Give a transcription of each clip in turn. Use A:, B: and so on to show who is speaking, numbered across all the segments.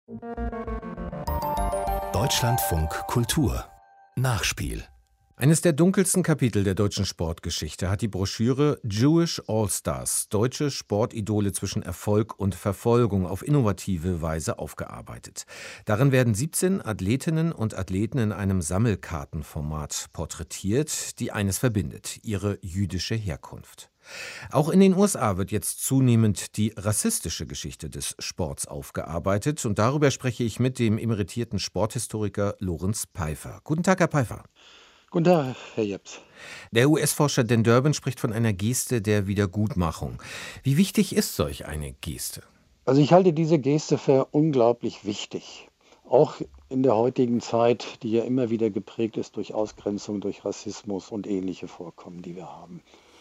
A: Deutschlandfunk Kultur Nachspiel.
B: Eines der dunkelsten Kapitel der deutschen Sportgeschichte hat die Broschüre Jewish All-Stars, deutsche Sportidole zwischen Erfolg und Verfolgung, auf innovative Weise aufgearbeitet. Darin werden 17 Athletinnen und Athleten in einem Sammelkartenformat porträtiert, die eines verbindet: ihre jüdische Herkunft. Auch in den USA wird jetzt zunehmend die rassistische Geschichte des Sports aufgearbeitet, und darüber spreche ich mit dem emeritierten Sporthistoriker Lorenz Peifer. Guten Tag, Herr Peifer.
C: Guten Tag, Herr Jeps.
B: Der US-Forscher Dan Durbin spricht von einer Geste der Wiedergutmachung. Wie wichtig ist solch eine Geste?
C: Also ich halte diese Geste für unglaublich wichtig. Auch in der heutigen Zeit, die ja immer wieder geprägt ist durch Ausgrenzung, durch Rassismus und ähnliche Vorkommen, die wir haben.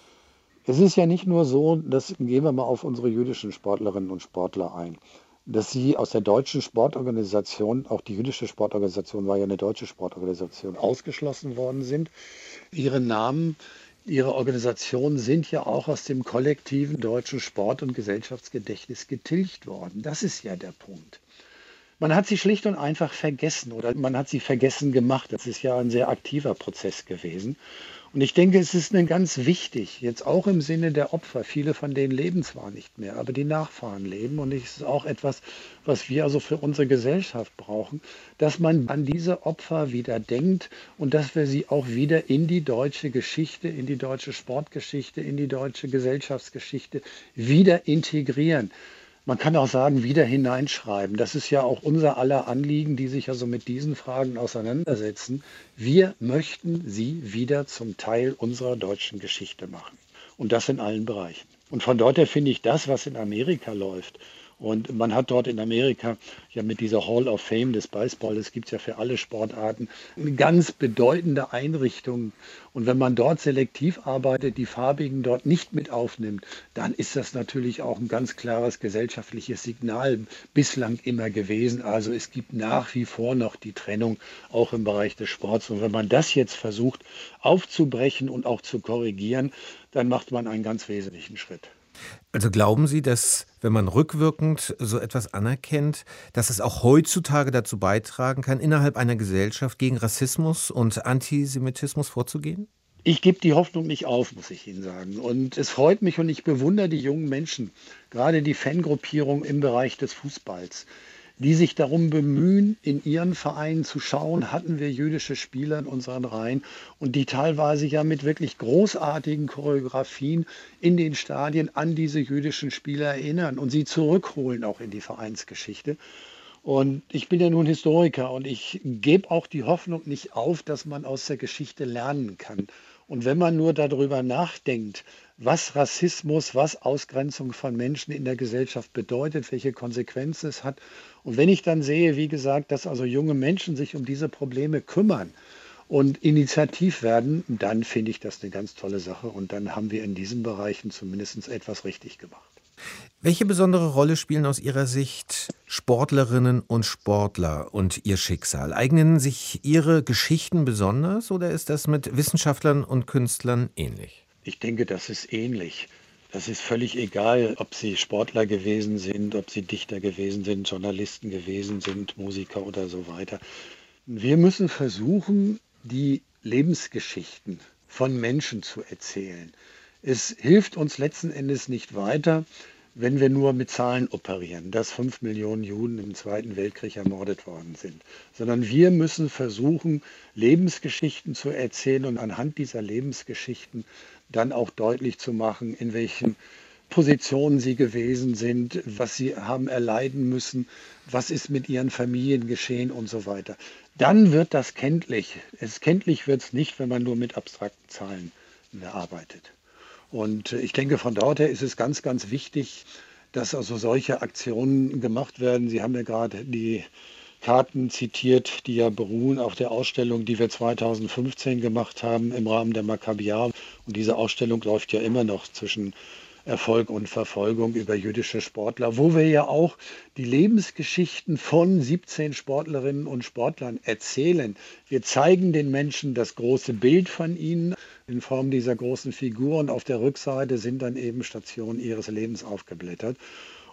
C: Es ist ja nicht nur so, gehen wir mal auf unsere jüdischen Sportlerinnen und Sportler ein, dass sie aus der deutschen Sportorganisation, auch die jüdische Sportorganisation war ja eine deutsche Sportorganisation, ausgeschlossen worden sind. Ihre Namen, ihre Organisationen sind ja auch aus dem kollektiven deutschen Sport- und Gesellschaftsgedächtnis getilgt worden. Das ist ja der Punkt. Man hat sie schlicht und einfach vergessen oder man hat sie vergessen gemacht. Das ist ja ein sehr aktiver Prozess gewesen. Und ich denke, es ist ganz wichtig, jetzt auch im Sinne der Opfer, viele von denen leben zwar nicht mehr, aber die Nachfahren leben. Und es ist auch etwas, was wir also für unsere Gesellschaft brauchen, dass man an diese Opfer wieder denkt und dass wir sie auch wieder in die deutsche Geschichte, in die deutsche Sportgeschichte, in die deutsche Gesellschaftsgeschichte wieder integrieren. Man kann auch sagen, wieder hineinschreiben. Das ist ja auch unser aller Anliegen, die sich also mit diesen Fragen auseinandersetzen. Wir möchten sie wieder zum Teil unserer deutschen Geschichte machen. Und das in allen Bereichen. Und von dort her finde ich das, was in Amerika läuft. Und man hat dort in Amerika ja mit dieser Hall of Fame des Baseballs, das gibt es ja für alle Sportarten, eine ganz bedeutende Einrichtung. Und wenn man dort selektiv arbeitet, die Farbigen dort nicht mit aufnimmt, dann ist das natürlich auch ein ganz klares gesellschaftliches Signal bislang immer gewesen. Also es gibt nach wie vor noch die Trennung auch im Bereich des Sports. Und wenn man das jetzt versucht aufzubrechen und auch zu korrigieren, dann macht man einen ganz wesentlichen Schritt.
B: Also glauben Sie, dass, wenn man rückwirkend so etwas anerkennt, dass es auch heutzutage dazu beitragen kann, innerhalb einer Gesellschaft gegen Rassismus und Antisemitismus vorzugehen?
C: Ich gebe die Hoffnung nicht auf, muss ich Ihnen sagen. Und es freut mich und ich bewundere die jungen Menschen, gerade die Fangruppierung im Bereich des Fußballs, die sich darum bemühen, in ihren Vereinen zu schauen, hatten wir jüdische Spieler in unseren Reihen und die teilweise ja mit wirklich großartigen Choreografien in den Stadien an diese jüdischen Spieler erinnern und sie zurückholen auch in die Vereinsgeschichte. Und ich bin ja nun Historiker und ich gebe auch die Hoffnung nicht auf, dass man aus der Geschichte lernen kann. Und wenn man nur darüber nachdenkt, was Rassismus, was Ausgrenzung von Menschen in der Gesellschaft bedeutet, welche Konsequenzen es hat. Und wenn ich dann sehe, wie gesagt, dass also junge Menschen sich um diese Probleme kümmern und initiativ werden, dann finde ich das eine ganz tolle Sache. Und dann haben wir in diesen Bereichen zumindest etwas richtig gemacht.
B: Welche besondere Rolle spielen aus Ihrer Sicht Sportlerinnen und Sportler und ihr Schicksal? Eignen sich ihre Geschichten besonders oder ist das mit Wissenschaftlern und Künstlern ähnlich?
C: Ich denke, das ist ähnlich. Das ist völlig egal, ob sie Sportler gewesen sind, ob sie Dichter gewesen sind, Journalisten gewesen sind, Musiker oder so weiter. Wir müssen versuchen, die Lebensgeschichten von Menschen zu erzählen. Es hilft uns letzten Endes nicht weiter, wenn wir nur mit Zahlen operieren, dass 5 Millionen Juden im Zweiten Weltkrieg ermordet worden sind, sondern wir müssen versuchen, Lebensgeschichten zu erzählen und anhand dieser Lebensgeschichten dann auch deutlich zu machen, in welchen Positionen sie gewesen sind, was sie haben erleiden müssen, was ist mit ihren Familien geschehen und so weiter. Dann wird das kenntlich. Kenntlich wird es nicht, wenn man nur mit abstrakten Zahlen arbeitet. Und ich denke, von dort her ist es ganz, ganz wichtig, dass also solche Aktionen gemacht werden. Sie haben ja gerade die Karten zitiert, die ja beruhen auf der Ausstellung, die wir 2015 gemacht haben im Rahmen der Maccabiah. Und diese Ausstellung läuft ja immer noch zwischen Erfolg und Verfolgung über jüdische Sportler, wo wir ja auch die Lebensgeschichten von 17 Sportlerinnen und Sportlern erzählen. Wir zeigen den Menschen das große Bild von ihnen in Form dieser großen Figur und auf der Rückseite sind dann eben Stationen ihres Lebens aufgeblättert.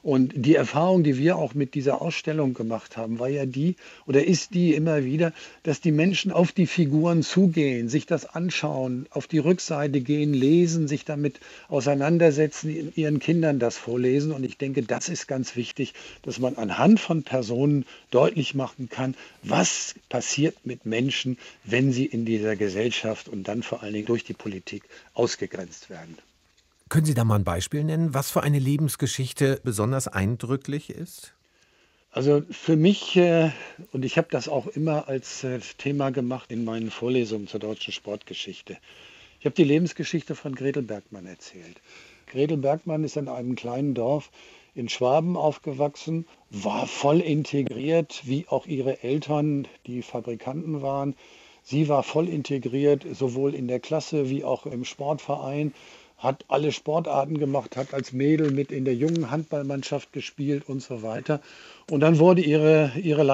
C: Und die Erfahrung, die wir auch mit dieser Ausstellung gemacht haben, war ja die oder ist die immer wieder, dass die Menschen auf die Figuren zugehen, sich das anschauen, auf die Rückseite gehen, lesen, sich damit auseinandersetzen, ihren Kindern das vorlesen. Und ich denke, das ist ganz wichtig, dass man anhand von Personen deutlich machen kann, was passiert mit Menschen, wenn sie in dieser Gesellschaft und dann vor allen Dingen durch die Politik ausgegrenzt werden.
B: Können Sie da mal ein Beispiel nennen, was für eine Lebensgeschichte besonders eindrücklich ist?
C: Also für mich, und ich habe das auch immer als Thema gemacht in meinen Vorlesungen zur deutschen Sportgeschichte. Ich habe die Lebensgeschichte von Gretel Bergmann erzählt. Gretel Bergmann ist in einem kleinen Dorf in Schwaben aufgewachsen, war voll integriert, wie auch ihre Eltern, die Fabrikanten waren. Sie war voll integriert, sowohl in der Klasse wie auch im Sportverein, hat alle Sportarten gemacht, hat als Mädel mit in der jungen Handballmannschaft gespielt und so weiter. Und dann wurde ihre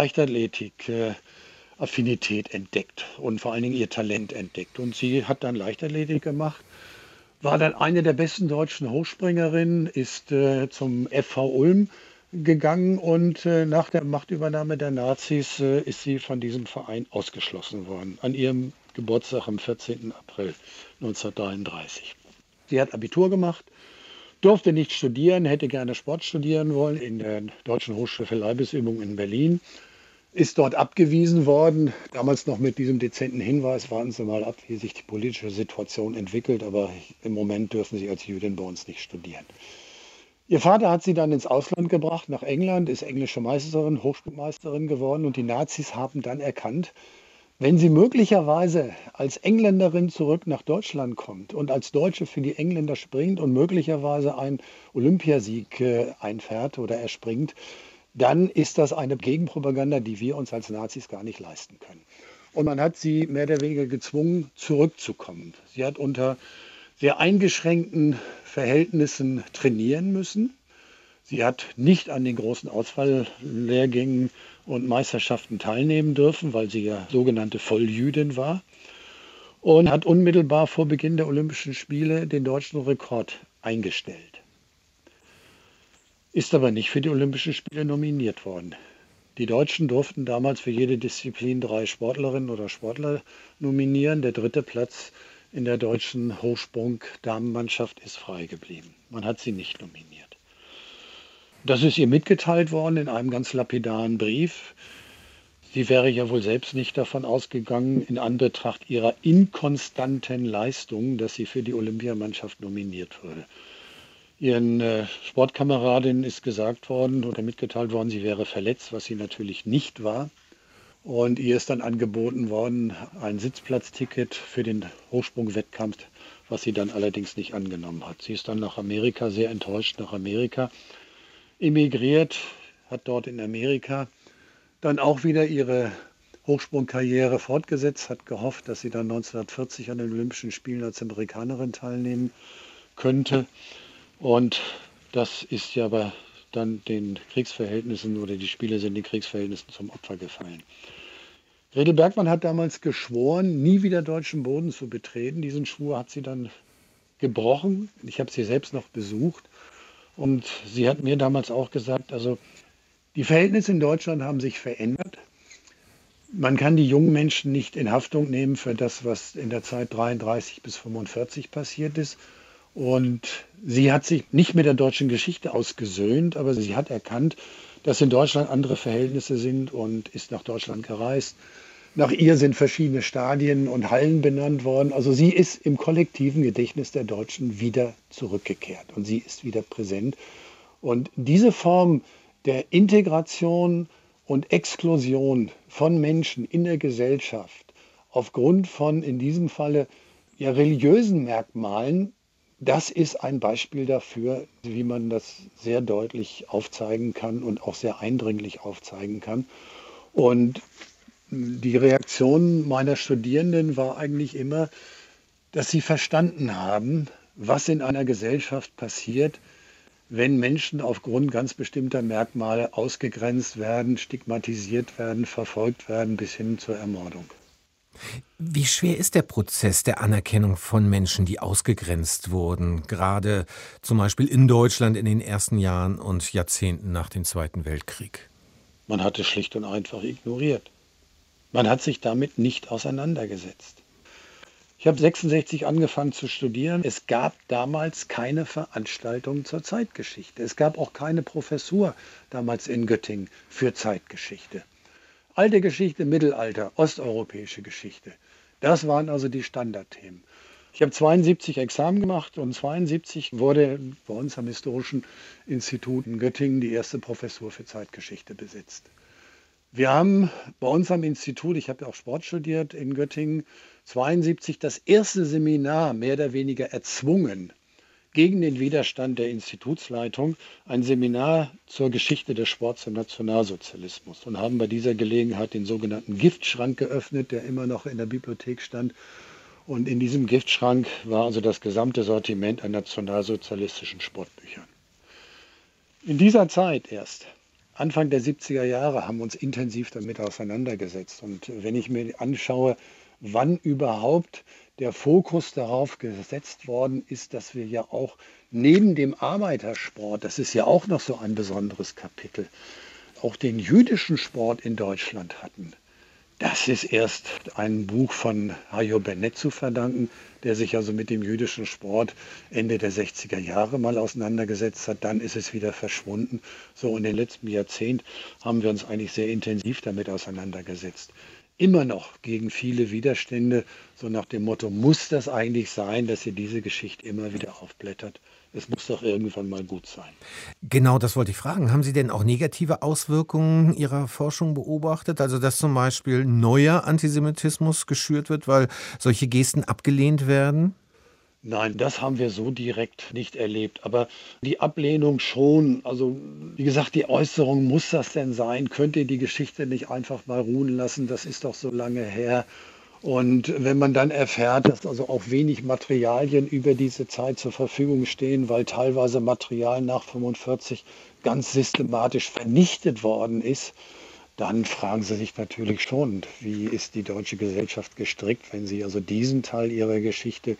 C: Leichtathletik-Affinität entdeckt und vor allen Dingen ihr Talent entdeckt. Und sie hat dann Leichtathletik gemacht, war dann eine der besten deutschen Hochspringerinnen, ist zum FV Ulm gegangen und nach der Machtübernahme der Nazis ist sie von diesem Verein ausgeschlossen worden, an ihrem Geburtstag am 14. April 1933. Sie hat Abitur gemacht, durfte nicht studieren, hätte gerne Sport studieren wollen in der Deutschen Hochschule für Leibesübung in Berlin. Ist dort abgewiesen worden, damals noch mit diesem dezenten Hinweis, warten Sie mal ab, wie sich die politische Situation entwickelt, aber im Moment dürfen Sie als Jüdin bei uns nicht studieren. Ihr Vater hat sie dann ins Ausland gebracht, nach England, ist englische Meisterin, Hochschulmeisterin geworden und die Nazis haben dann erkannt, wenn sie möglicherweise als Engländerin zurück nach Deutschland kommt und als Deutsche für die Engländer springt und möglicherweise einen Olympiasieg einfährt oder erspringt, dann ist das eine Gegenpropaganda, die wir uns als Nazis gar nicht leisten können. Und man hat sie mehr oder weniger gezwungen, zurückzukommen. Sie hat unter sehr eingeschränkten Verhältnissen trainieren müssen. Sie hat nicht an den großen Auswahllehrgängen und Meisterschaften teilnehmen dürfen, weil sie ja sogenannte Volljüdin war. Und hat unmittelbar vor Beginn der Olympischen Spiele den deutschen Rekord eingestellt. Ist aber nicht für die Olympischen Spiele nominiert worden. Die Deutschen durften damals für jede Disziplin 3 Sportlerinnen oder Sportler nominieren. Der 3. Platz in der deutschen Hochsprung-Damenmannschaft ist frei geblieben. Man hat sie nicht nominiert. Das ist ihr mitgeteilt worden in einem ganz lapidaren Brief. Sie wäre ja wohl selbst nicht davon ausgegangen, in Anbetracht ihrer inkonstanten Leistungen, dass sie für die Olympiamannschaft nominiert würde. Ihren Sportkameradinnen ist gesagt worden oder mitgeteilt worden, sie wäre verletzt, was sie natürlich nicht war. Und ihr ist dann angeboten worden, ein Sitzplatzticket für den Hochsprungwettkampf, was sie dann allerdings nicht angenommen hat. Sie ist dann nach Amerika, sehr enttäuscht nach Amerika emigriert, hat dort in Amerika dann auch wieder ihre Hochsprungkarriere fortgesetzt, hat gehofft, dass sie dann 1940 an den Olympischen Spielen als Amerikanerin teilnehmen könnte. Und das ist ja aber dann den Kriegsverhältnissen oder die Spiele sind den Kriegsverhältnissen zum Opfer gefallen. Gretel Bergmann hat damals geschworen, nie wieder deutschen Boden zu betreten. Diesen Schwur hat sie dann gebrochen. Ich habe sie selbst noch besucht. Und sie hat mir damals auch gesagt, also die Verhältnisse in Deutschland haben sich verändert. Man kann die jungen Menschen nicht in Haftung nehmen für das, was in der Zeit 33 bis 45 passiert ist. Und sie hat sich nicht mit der deutschen Geschichte ausgesöhnt, aber sie hat erkannt, dass in Deutschland andere Verhältnisse sind und ist nach Deutschland gereist. Nach ihr sind verschiedene Stadien und Hallen benannt worden. Also sie ist im kollektiven Gedächtnis der Deutschen wieder zurückgekehrt und sie ist wieder präsent. Und diese Form der Integration und Exklusion von Menschen in der Gesellschaft aufgrund von, in diesem Falle, ja, religiösen Merkmalen, das ist ein Beispiel dafür, wie man das sehr deutlich aufzeigen kann und auch sehr eindringlich aufzeigen kann. Und die Reaktion meiner Studierenden war eigentlich immer, dass sie verstanden haben, was in einer Gesellschaft passiert, wenn Menschen aufgrund ganz bestimmter Merkmale ausgegrenzt werden, stigmatisiert werden, verfolgt werden bis hin zur Ermordung.
B: Wie schwer ist der Prozess der Anerkennung von Menschen, die ausgegrenzt wurden, gerade zum Beispiel in Deutschland in den ersten Jahren und Jahrzehnten nach dem Zweiten Weltkrieg?
C: Man hat es schlicht und einfach ignoriert. Man hat sich damit nicht auseinandergesetzt. Ich habe 1966 angefangen zu studieren. Es gab damals keine Veranstaltung zur Zeitgeschichte. Es gab auch keine Professur damals in Göttingen für Zeitgeschichte. Alte Geschichte, Mittelalter, osteuropäische Geschichte. Das waren also die Standardthemen. Ich habe 1972 Examen gemacht und 1972 wurde bei uns am Historischen Institut in Göttingen die erste Professur für Zeitgeschichte besetzt. Wir haben bei uns am Institut, ich habe ja auch Sport studiert in Göttingen, 1972 das erste Seminar mehr oder weniger erzwungen, gegen den Widerstand der Institutsleitung, ein Seminar zur Geschichte des Sports im Nationalsozialismus und haben bei dieser Gelegenheit den sogenannten Giftschrank geöffnet, der immer noch in der Bibliothek stand. Und in diesem Giftschrank war also das gesamte Sortiment an nationalsozialistischen Sportbüchern. In dieser Zeit erst, Anfang der 70er Jahre, haben wir uns intensiv damit auseinandergesetzt. Und wenn ich mir anschaue, wann überhaupt der Fokus darauf gesetzt worden ist, dass wir ja auch neben dem Arbeitersport, das ist ja auch noch so ein besonderes Kapitel, auch den jüdischen Sport in Deutschland hatten. Das ist erst ein Buch von Hajo Bennett zu verdanken, der sich also mit dem jüdischen Sport Ende der 60er Jahre mal auseinandergesetzt hat. Dann ist es wieder verschwunden. So in den letzten Jahrzehnt haben wir uns eigentlich sehr intensiv damit auseinandergesetzt. Immer noch gegen viele Widerstände, so nach dem Motto, muss das eigentlich sein, dass ihr diese Geschichte immer wieder aufblättert? Es muss doch irgendwann mal gut sein.
B: Genau, das wollte ich fragen. Haben Sie denn auch negative Auswirkungen Ihrer Forschung beobachtet? Also, dass zum Beispiel neuer Antisemitismus geschürt wird, weil solche Gesten abgelehnt werden?
C: Nein, das haben wir so direkt nicht erlebt. Aber die Ablehnung schon. Also, wie gesagt, die Äußerung, muss das denn sein? Könnt ihr die Geschichte nicht einfach mal ruhen lassen? Das ist doch so lange her. Und wenn man dann erfährt, dass also auch wenig Materialien über diese Zeit zur Verfügung stehen, weil teilweise Material nach 1945 ganz systematisch vernichtet worden ist, dann fragen Sie sich natürlich schon, wie ist die deutsche Gesellschaft gestrickt, wenn sie also diesen Teil ihrer Geschichte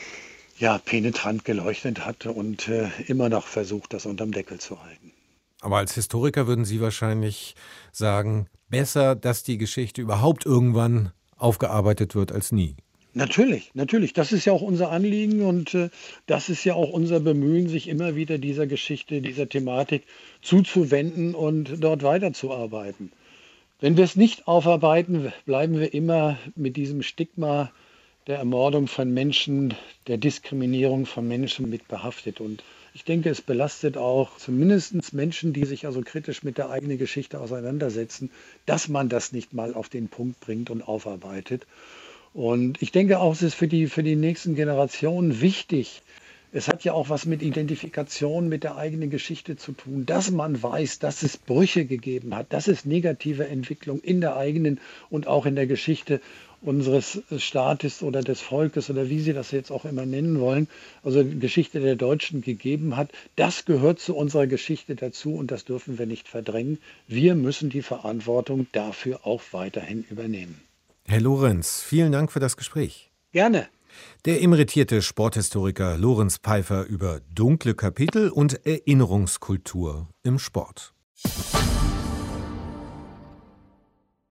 C: ja penetrant geleuchtet hat und immer noch versucht, das unterm Deckel zu halten.
B: Aber als Historiker würden Sie wahrscheinlich sagen, besser, dass die Geschichte überhaupt irgendwann aufgearbeitet wird als nie.
C: Natürlich, natürlich. Das ist ja auch unser Anliegen und das ist ja auch unser Bemühen, sich immer wieder dieser Geschichte, dieser Thematik zuzuwenden und dort weiterzuarbeiten. Wenn wir es nicht aufarbeiten, bleiben wir immer mit diesem Stigma der Ermordung von Menschen, der Diskriminierung von Menschen mit behaftet. Und ich denke, es belastet auch zumindest Menschen, die sich also kritisch mit der eigenen Geschichte auseinandersetzen, dass man das nicht mal auf den Punkt bringt und aufarbeitet. Und ich denke auch, es ist für die nächsten Generationen wichtig. Es hat ja auch was mit Identifikation mit der eigenen Geschichte zu tun, dass man weiß, dass es Brüche gegeben hat, dass es negative Entwicklung in der eigenen und auch in der Geschichte unseres Staates oder des Volkes oder wie Sie das jetzt auch immer nennen wollen, also die Geschichte der Deutschen gegeben hat. Das gehört zu unserer Geschichte dazu und das dürfen wir nicht verdrängen. Wir müssen die Verantwortung dafür auch weiterhin übernehmen.
B: Herr Lorenz, vielen Dank für das Gespräch.
C: Gerne.
B: Der emeritierte Sporthistoriker Lorenz Peifer über dunkle Kapitel und Erinnerungskultur im Sport.